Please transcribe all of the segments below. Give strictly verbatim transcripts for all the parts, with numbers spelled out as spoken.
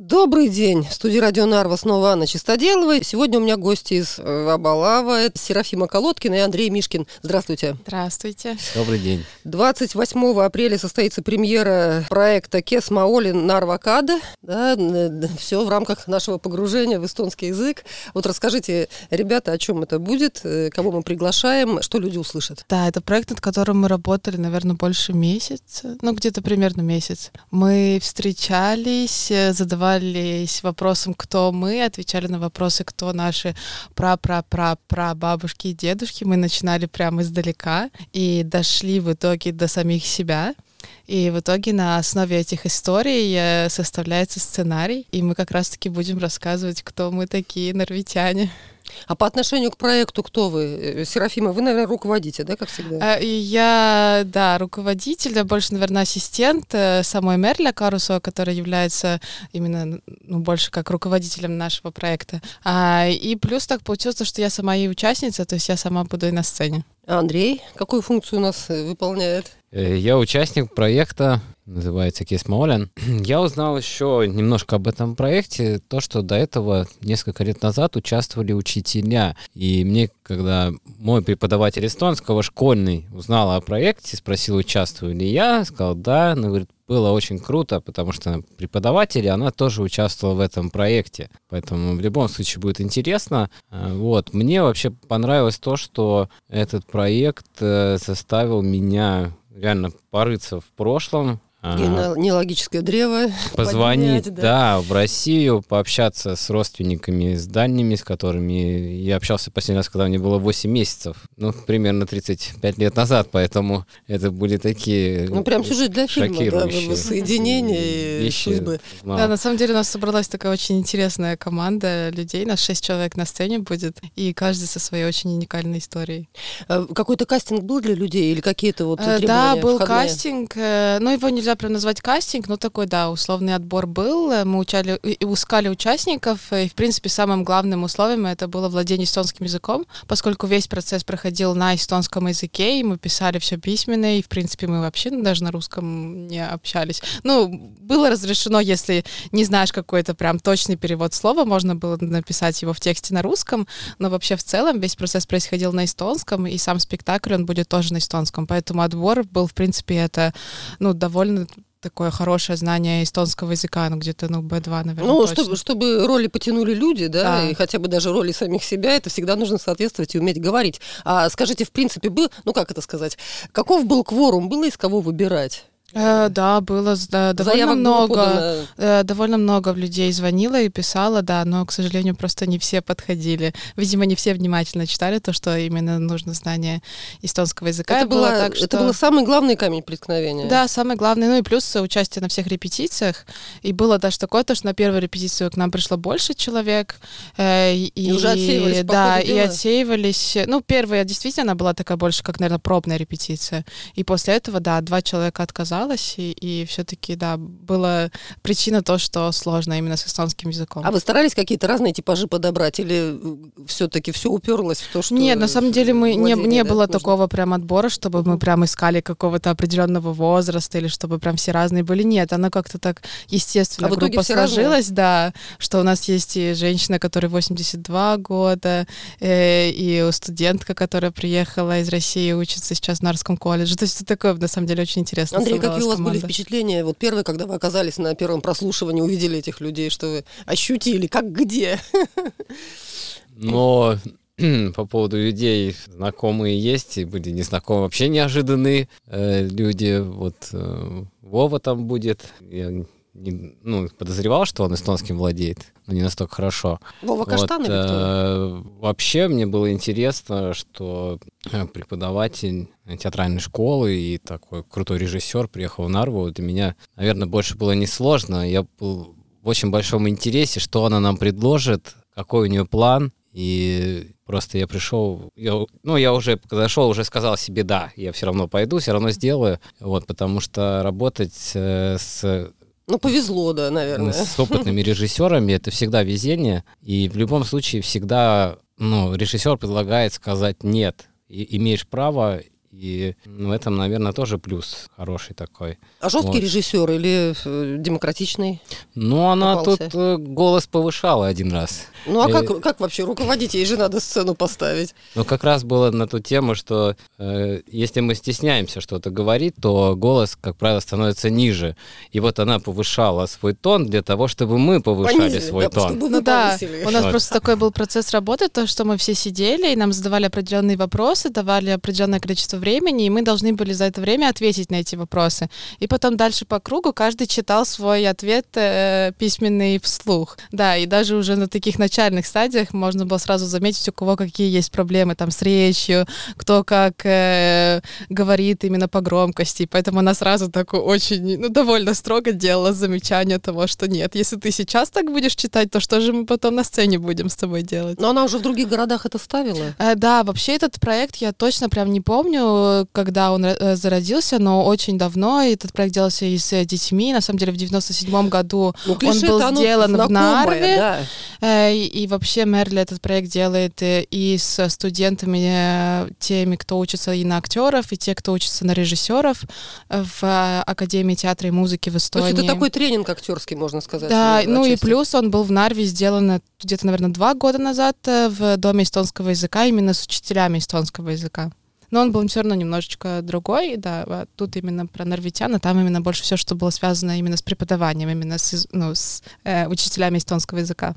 Добрый день. В студии Радио Нарва снова Анна Чистоделова. Сегодня у меня гости из Абалава. Это Серафима Колодкина и Андрей Мишкин. Здравствуйте. Здравствуйте. Добрый день. двадцать восьмого апреля состоится премьера проекта «Кес Маолин Нарвакада». Да, все в рамках нашего погружения в эстонский язык. Вот расскажите, ребята, о чем это будет, кого мы приглашаем, что люди услышат. Да, это проект, над которым мы работали, наверное, больше месяца. Ну, где-то примерно месяц. Мы встречались, задавали вопросом, кто мы, отвечали на вопросы, кто наши пра-пра-пра-пра-бабушки и дедушки. Мы начинали прямо издалека и дошли в итоге до самих себя. И в итоге на основе этих историй составляется сценарий, и мы как раз-таки будем рассказывать, кто мы такие, нарвитяне. А по отношению к проекту кто вы? Серафима, вы, наверное, руководите, да, как всегда? Я, да, руководитель, да, больше, наверное, ассистент самой Мерля Карусова, которая является именно, ну, больше как руководителем нашего проекта. А, и плюс так получилось, что я сама и участница, то есть я сама буду и на сцене. А Андрей, какую функцию у нас выполняет? Я участник проекта, называется «Кес Маолин». Я узнал еще немножко об этом проекте, то, что до этого несколько лет назад участвовали учителя. И мне, когда мой преподаватель эстонского, школьный, узнал о проекте, спросил, участвую ли я, сказал да, она говорит, было очень круто, потому что преподаватель, она тоже участвовала в этом проекте. Поэтому в любом случае будет интересно. Вот. Мне вообще понравилось то, что этот проект заставил меня реально порыться в прошлом. Генеалогическое древо. Позвонить, поднять, да. да, в Россию, пообщаться с родственниками, с дальними, с которыми я общался последний раз, когда мне было восемь месяцев. Ну, примерно тридцать пять лет назад, поэтому это были такие Ну, прям сюжет для фильма, да, воссоединение и судьбы. Да, на самом деле у нас собралась такая очень интересная команда людей, нас шесть человек на сцене будет, и каждый со своей очень уникальной историей. Какой-то кастинг был для людей или какие-то вот требования? Да, был входные? кастинг, но его нельзя прям назвать кастинг, но такой, да, условный отбор был. Мы учали, искали участников, и, в принципе, самым главным условием это было владение эстонским языком, поскольку весь процесс проходил на эстонском языке, и мы писали все письменно, и, в принципе, мы вообще даже на русском не общались. Ну, было разрешено, если не знаешь какой-то прям точный перевод слова, можно было написать его в тексте на русском, но вообще в целом весь процесс происходил на эстонском, и сам спектакль, он будет тоже на эстонском, поэтому отбор был, в принципе, это, ну, довольно такое хорошее знание эстонского языка, ну, где-то, ну, бэ два, наверное, Ну, точно. чтобы, чтобы роли потянули люди, да, да, и хотя бы даже роли самих себя, это всегда нужно соответствовать и уметь говорить. А скажите, в принципе, был, ну, как это сказать, каков был кворум, было из кого выбирать? Э, да, было да, довольно Заявок много, э, довольно много людей звонило и писало, да, но, к сожалению, просто не все подходили. Видимо, не все внимательно читали то, что именно нужно знание эстонского языка. Это, было, так, что... это был самый главный камень преткновения. Да, самый главный, ну и плюс участие на всех репетициях. И было даже такое, то, что на первую репетицию к нам пришло больше человек. Э, и, и уже отсеивались, по да, ходу и дела? отсеивались. Ну, первая действительно она была такая больше, как, наверное, пробная репетиция. И после этого, да, два человека отказалось. И, и все-таки, да, была причина то, что сложно именно с эстонским языком. А вы старались какие-то разные типажи подобрать? Или все-таки все уперлось в то, что... Нет, на самом деле мы не, не да, было можно? такого прям отбора, чтобы мы прям искали какого-то определенного возраста или чтобы прям все разные были. Нет, оно как-то так естественно а группа сложилась, да, что у нас есть и женщина, которой восемьдесят два года, э, и студентка, которая приехала из России, учится сейчас в Нарвском колледже. То есть это такое, на самом деле, очень интересно. Андрей, какие у вас команда. были впечатления? Вот первые, когда вы оказались на первом прослушивании, увидели этих людей, что вы ощутили, как где? Но по поводу людей знакомые есть, и были незнакомые, вообще неожиданные э, люди. Вот э, Вова там будет. Я не, ну, подозревал, что он эстонским владеет, но не настолько хорошо. Вова Каштан вот, или кто? Э, вообще мне было интересно, что преподаватель театральной школы и такой крутой режиссер приехал в Нарву. Для меня, наверное, больше было несложно. Я был в очень большом интересе, что она нам предложит, какой у нее план. И просто я пришел, я, ну, я уже, когда зашел, уже сказал себе, да, я все равно пойду, все равно сделаю, вот, потому что работать э, с... Ну, повезло, да, наверное. С опытными режиссерами это всегда везение, и в любом случае всегда, ну, режиссер предлагает сказать «нет», и имеешь право И в этом, наверное, тоже плюс хороший такой. А жесткий Вот. режиссер или э, демократичный? Ну, она попался? тут э, голос повышала один раз. Ну, а Э, как, как вообще руководить? Ей же надо сцену поставить. Ну, как раз было на ту тему, что э, если мы стесняемся что-то говорить, то голос, как правило, становится ниже. И вот она повышала свой тон для того, чтобы мы повышали Понизили, свой да, тон. чтобы вы Ну да, повысили. у нас Вот. просто такой был процесс работы, то, что мы все сидели, и нам задавали определенные вопросы, давали определенное количество времени, и мы должны были за это время ответить на эти вопросы. И потом дальше по кругу каждый читал свой ответ э, письменный вслух. Да, и даже уже на таких начальных стадиях можно было сразу заметить, у кого какие есть проблемы там с речью, кто как э, говорит именно по громкости. Поэтому она сразу так очень, ну, довольно строго делала замечание того, что нет, если ты сейчас так будешь читать, то что же мы потом на сцене будем с тобой делать? Но она уже в других городах это ставила. Э, Да, вообще этот проект я точно прям не помню, когда он э, зародился, но очень давно. И этот проект делался и с э, детьми. На самом деле в девяносто седьмом году Ну, он клише-то был оно сделан в знакомое, Нарве. да. Э, И, и вообще Мерли этот проект делает э, и с студентами, э, теми, кто учится и на актеров, и те, кто учится на режиссеров э, в э, Академии театра и музыки в То Эстонии. есть это такой тренинг актерский, можно сказать. Да, э, ну и отчасти. плюс он был в Нарве сделан э, где-то, наверное, два года назад э, в Доме эстонского языка, именно с учителями эстонского языка. Но он был все равно немножечко другой, да, а тут именно про норвитян, а там именно больше все, что было связано именно с преподаванием, именно с, из- ну, с э, учителями эстонского языка.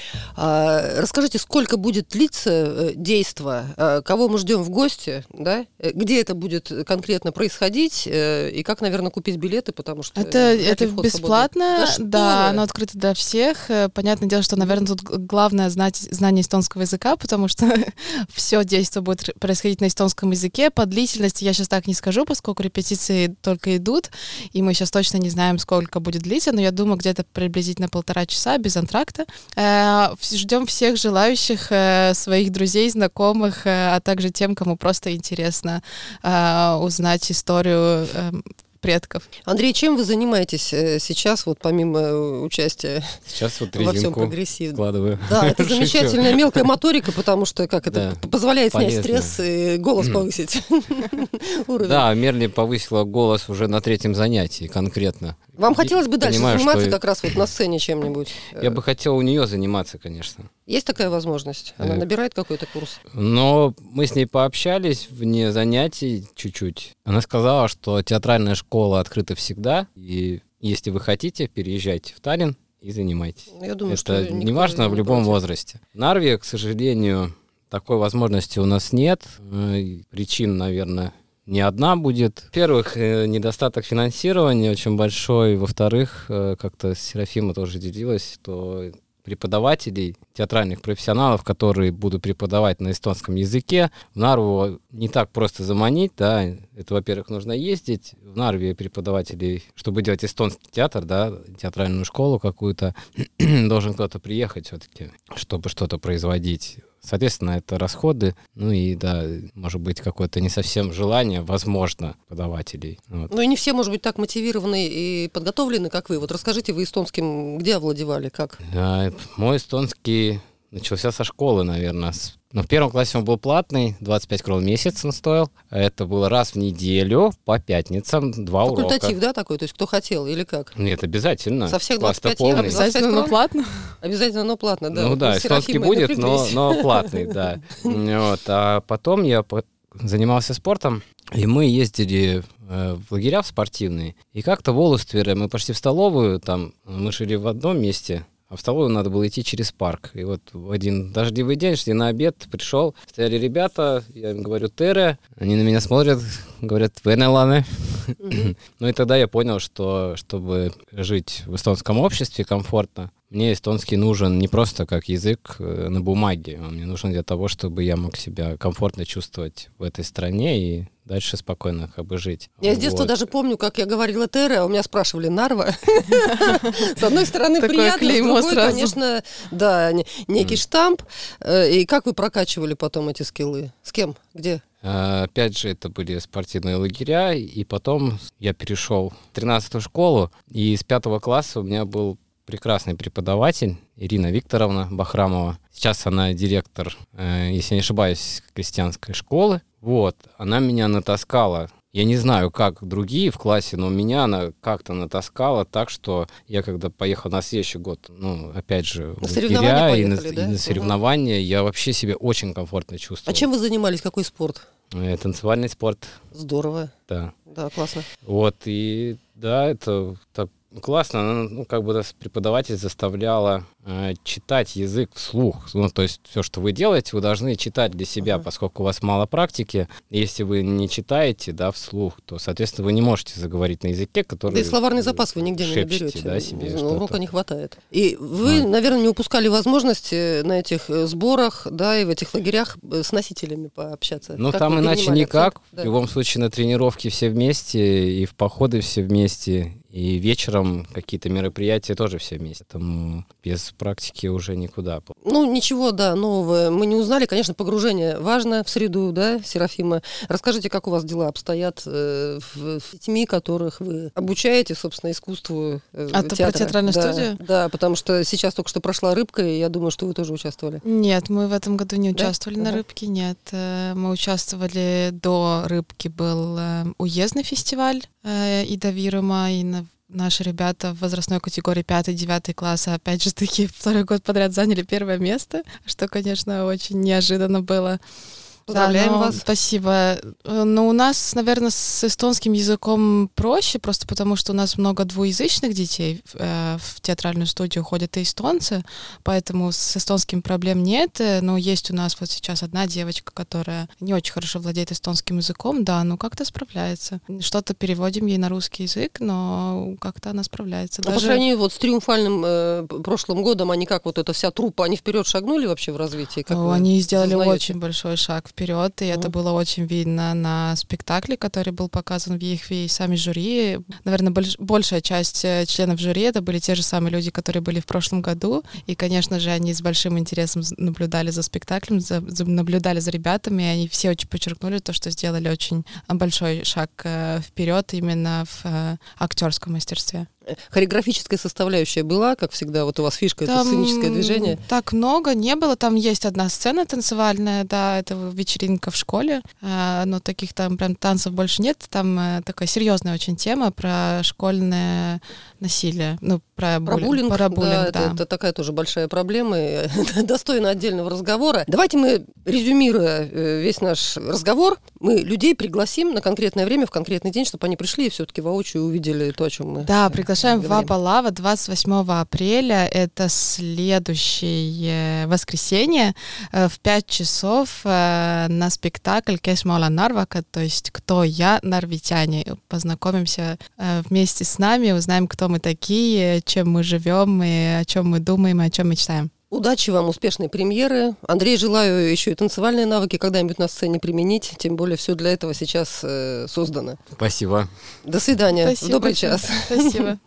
А, расскажите, сколько будет длиться э, действо, а, кого мы ждем в гости, да? Э, Где это будет конкретно происходить э, и как, наверное, купить билеты, потому что Это, вряд ли это вход бесплатно, свободный. да, что вы? оно открыто для всех. Э, Понятное дело, что, наверное, тут г- главное знать знание эстонского языка, потому что все действие будет р- происходить на эстонском языке. По длительности я сейчас так не скажу, поскольку репетиции только идут, и мы сейчас точно не знаем, сколько будет длиться, но я думаю, где-то приблизительно полтора часа без антракта. Э, вс- Ждем всех желающих, э, своих друзей, знакомых, э, а также тем, кому просто интересно э, узнать историю э, предков. Андрей, чем вы занимаетесь э, сейчас, вот помимо э, участия Сейчас вот во всем резинку прогрессивном? складываю. Да, это Шучу. замечательная мелкая моторика, потому что как это Да, п- позволяет снять полезно. стресс и голос повысить. Уровень. Да, Мерли повысила голос уже на третьем занятии конкретно. Вам И хотелось бы дальше понимаю, заниматься что как раз вот на сцене чем-нибудь? Я бы хотел у нее заниматься, конечно. Есть такая возможность? Она Э, набирает какой-то курс? Но мы с ней пообщались вне занятий чуть-чуть. Она сказала, что театральная школа открыта всегда, и если вы хотите, переезжайте в Таллин и занимайтесь. Я думаю, Это что никто неважно в не любом против. возрасте. В Нарве, к сожалению, такой возможности у нас нет. Э, и Причин, наверное, не одна будет. Во-первых, э, недостаток финансирования очень большой. Во-вторых, э, как-то Серафима тоже делилась, что преподавателей, театральных профессионалов, которые будут преподавать на эстонском языке, в Нарву не так просто заманить, да, это, во-первых, нужно ездить, в Нарве преподавателей, чтобы делать эстонский театр, да, театральную школу какую-то, должен кто-то приехать все-таки, чтобы что-то производить. Соответственно, это расходы, ну и, да, может быть, какое-то не совсем желание, возможно, подавателей. Вот. Ну и не все, может быть, так мотивированы и подготовлены, как вы. Вот расскажите, вы эстонским где овладевали, как? А, Мой эстонский начался со школы, наверное. С- Но в первом классе он был платный, двадцать пять крон в месяц он стоил. Это было раз в неделю по пятницам, два урока. Факультатив, да, такой? То есть кто хотел или как? Нет, обязательно. Со всех Класс-то двадцати пяти полный. обязательно? Обязательно, но крон? платно. Обязательно, но платно, да. Ну Вот да, мы с эстонский Серафимой будет, но, напряглись. но платный, да. Вот. А потом я по- занимался спортом, и мы ездили э, в лагеря в спортивные. И как-то в Олуствере мы пошли в столовую, там мы жили в одном месте, а в столовую надо было идти через парк. И вот в один дождливый день шли на обед, пришел, стояли ребята, я им говорю «Тере», они на меня смотрят, говорят «Венеланы». Ну и тогда я понял, что чтобы жить в эстонском обществе комфортно, мне эстонский нужен не просто как язык э, на бумаге, он мне нужен для того, чтобы я мог себя комфортно чувствовать в этой стране и дальше спокойно как бы жить. Я с детства Вот. даже помню, как я говорила Тере, а у меня спрашивали Нарва. С одной стороны, Такое приятно, с клеймо другой, сразу. конечно, да, не- некий штамп. Э, И как вы прокачивали потом эти скиллы? С кем? Где? А, Опять же, это были спортивные лагеря, и потом я перешел в тринадцатую школу, и с пятого класса у меня был прекрасный преподаватель Ирина Викторовна Бахрамова. Сейчас она директор, э, если не ошибаюсь, крестьянской школы. Вот, она меня натаскала. Я не знаю, как другие в классе, но меня она как-то натаскала так, что я когда поехал на следующий год, ну, опять же, на в соревнования лагеря и поехали, на, да? и на соревнования, угу. Я вообще себя очень комфортно чувствовал. А чем вы занимались? Какой спорт? Э, танцевальный спорт. Здорово. Да. Да, классно. Вот, и да, это, это классно. Она, ну, как бы нас преподаватель заставляла э, читать язык вслух. Ну, то есть все, что вы делаете, вы должны читать для себя, uh-huh. поскольку у вас мало практики. Если вы не читаете, да, вслух, то, соответственно, вы не можете заговорить на языке, который... Да и словарный запас вы нигде не наберете. Да, себе ну, что-то. Урока не хватает. И вы, а. наверное, не упускали возможности на этих сборах, да, и в этих лагерях с носителями пообщаться. Ну, как там иначе никак. Да. В любом случае на тренировки все вместе, и в походы все вместе, и вечером какие-то мероприятия тоже все вместе. Там без практики уже никуда. Ну, ничего, да, нового мы не узнали. Конечно, погружение важно в среду, да, Серафима. Расскажите, как у вас дела обстоят э, в, в детьми, которых вы обучаете, собственно, искусству э, а театра. А про театральную да, студию? Да, потому что сейчас только что прошла «Рыбка», и я думаю, что вы тоже участвовали. Нет, мы в этом году не участвовали, да? на ага. «Рыбке», нет. Мы участвовали до «Рыбки», был уездный фестиваль Ида Вирума, и на наши ребята в возрастной категории пятый-девятый класс, опять же таки, второй год подряд заняли первое место, что, конечно, очень неожиданно было. Поздравляем да, вас. Спасибо. Но у нас, наверное, с эстонским языком проще, просто потому что у нас много двуязычных детей. Э, в театральную студию ходят и эстонцы, поэтому с эстонским проблем нет. Но есть у нас вот сейчас одна девочка, которая не очень хорошо владеет эстонским языком, да, но как-то справляется. Что-то переводим ей на русский язык, но как-то она справляется. А Даже... по сравнению вот с триумфальным э, прошлым годом, они как вот эта вся труппа, они вперед шагнули вообще в развитии? Как О, они сделали сознаете? Очень большой шаг вперед, и mm-hmm. это было очень видно на спектакле, который был показан в Ехве, и сами жюри. Наверное, больш- большая часть членов жюри это были те же самые люди, которые были в прошлом году, и, конечно же, они с большим интересом наблюдали за спектаклем, за, за, наблюдали за ребятами, и они все очень подчеркнули то, что сделали очень большой шаг э, вперед именно в э, актерском мастерстве. Хореографическая составляющая была, как всегда, вот у вас фишка, там это сценическое движение? Так много не было, там есть одна сцена танцевальная, да, это вечеринка в школе, но таких там прям танцев больше нет, там такая серьезная очень тема про школьное насилие, ну, про, про буллинг, буллинг, про буллинг, да, да. Это, это такая тоже большая проблема, достойна отдельного разговора. Давайте мы, резюмируя весь наш разговор, мы людей пригласим на конкретное время, в конкретный день, чтобы они пришли и все-таки воочию увидели то, о чем мы Да, приглашаем в говорим. Ваба-Лава двадцать восьмого апреля, это следующее воскресенье, в пять часов на спектакль «Kes ma olen Narvaka», то есть «Кто я, нарвитяне». Познакомимся вместе с нами, узнаем, кто мы такие, чем мы живем, и о чем мы думаем, и о чем мечтаем. Удачи вам, успешной премьеры. Андрей, желаю еще и танцевальные навыки когда-нибудь на сцене применить, тем более все для этого сейчас э, создано. Спасибо. До свидания. Спасибо Добрый большое. час. Спасибо.